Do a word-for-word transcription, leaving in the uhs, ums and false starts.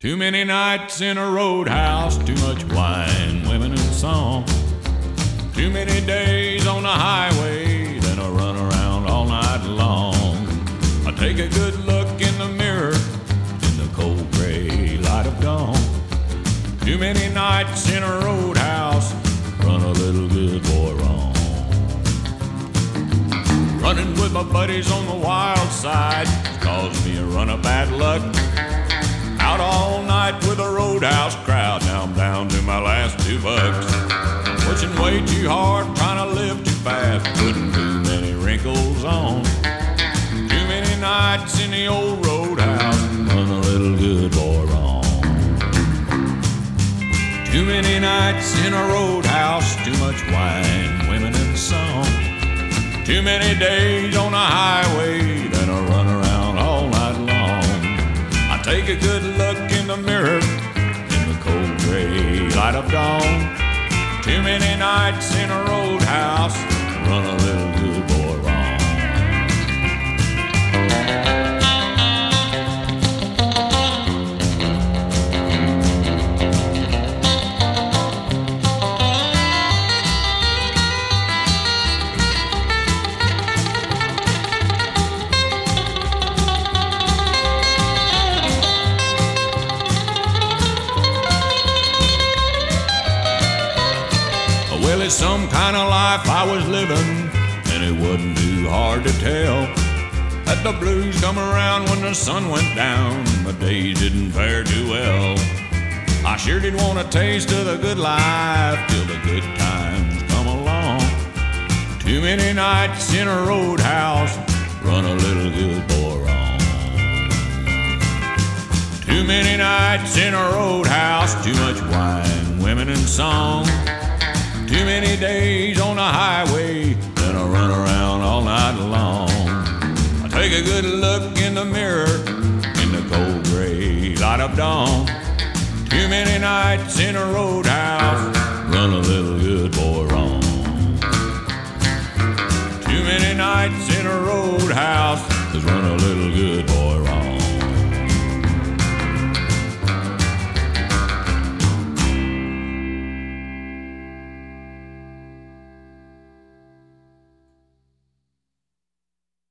Too many nights in a roadhouse, too much wine, women and song. Too many days on the highway, then I run around all night long. I take a good look in the mirror, in the cold gray light of dawn. Too many nights in a roadhouse, run a little good boy wrong. Running with my buddies on the wild side caused me a run of bad luck. Out all night with a roadhouse crowd, now I'm down to my last two bucks. Pushing way too hard, trying to live too fast, putting too many wrinkles on. Too many nights in the old roadhouse, run a little good boy wrong. Too many nights in a roadhouse, too much wine, women and song. Too many days on the highway, then I run around all night long. I take a good look in the mirror, in the cold gray light of dawn. Too many nights in a roadhouse, run a little good boy wrong. Well, it's some kind of life I was living, and it wasn't too hard to tell that the blues come around when the sun went down. My days didn't fare too well. I sure did want a taste of the good life till the good times come along. Too many nights in a roadhouse, run a little good boy wrong. Too many nights in a roadhouse, too much wine, women and song. Too many days on the highway, then I run around all night long. I take a good look in the mirror, in the cold gray light of dawn. Too many nights in a roadhouse, run a little